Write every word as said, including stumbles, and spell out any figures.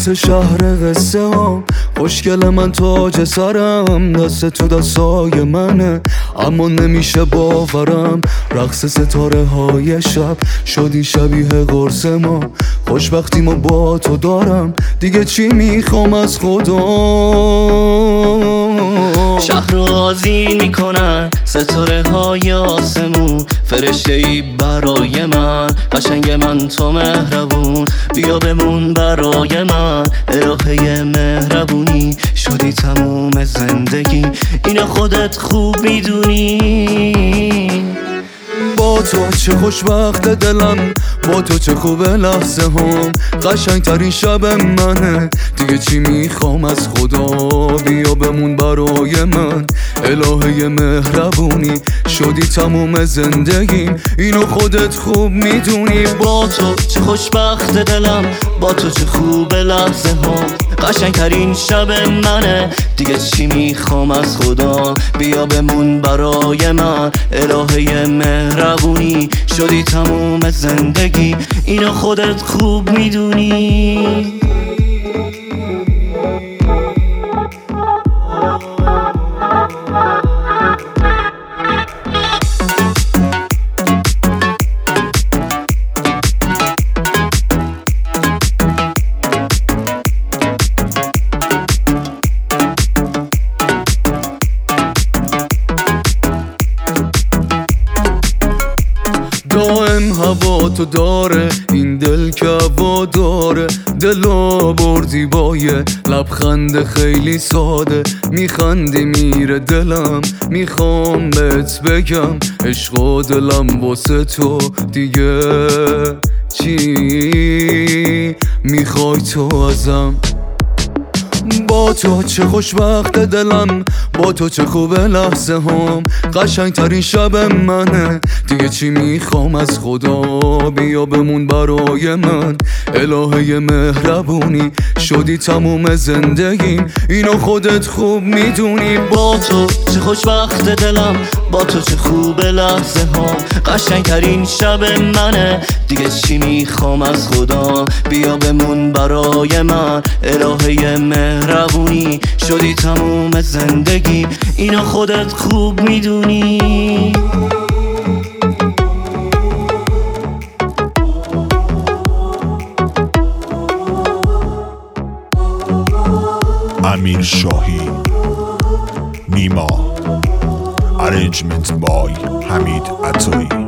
وسط شهر قصه ها خوشگل من تاج سرم، دست تو دستای منه اما نمیشه باورم. رقص ستاره های شب شدی شبیه قرص ما، خوشبختیمو با تو دارم دیگه چی میخوام از خدا. شهر رو آذین میکنن ستاره های آسمون، فرشته ای برای من، قشنگ من تو مهربون، بیا بمون برای من، الهه مهربونی شدی تموم زندگی، اینو خودت خوب میدونی. با تو چه خوشبخت دلم، با تو چه خوبه لحظه هم، قشنگ ترین شب منه دیگه چی میخوام از خدا. بیا بمون برای من، الهه مهربونی شدی تموم زندگیم، اینو خودت خوب میدونی. با تو چه خوشبخت دلم، با تو چه خوبه لحظه هم، قشنگ ترین شب منه دیگه چی میخوام از خدا. بیا بمون برای من، الهه مهربونی شدی تموم زندگی، اینو خودت خوب میدونی. دائم هوا تو داره این دل که هوا داره، دلا بردی با یه لبخند خیلی ساده، میخندی میره دلم، میخوام بهت بگم عشق و دلم واسه تو دیگه چی میخوای تو ازم. با تو چه خوشبخت دلم، با تو چه خوبه لحظه هم، قشنگ ترین شب منه دیگه چی میخوام از خدا. بیا بمون برای من، الهه مهربونی شدی تموم زندگیم، اینو خودت خوب میدونی. با تو چه خوشبخت دلم، با تو چه خوبه لحظه هم، قشنگ ترین شب منه دیگه چی میخوام از خدا. بیا بمون برای من، الهه مهربونی شدی تموم زندگی، اینو خودت خوب میدونی. امیر شاهی، نیما، ارنجمنت بای حمید عطایی.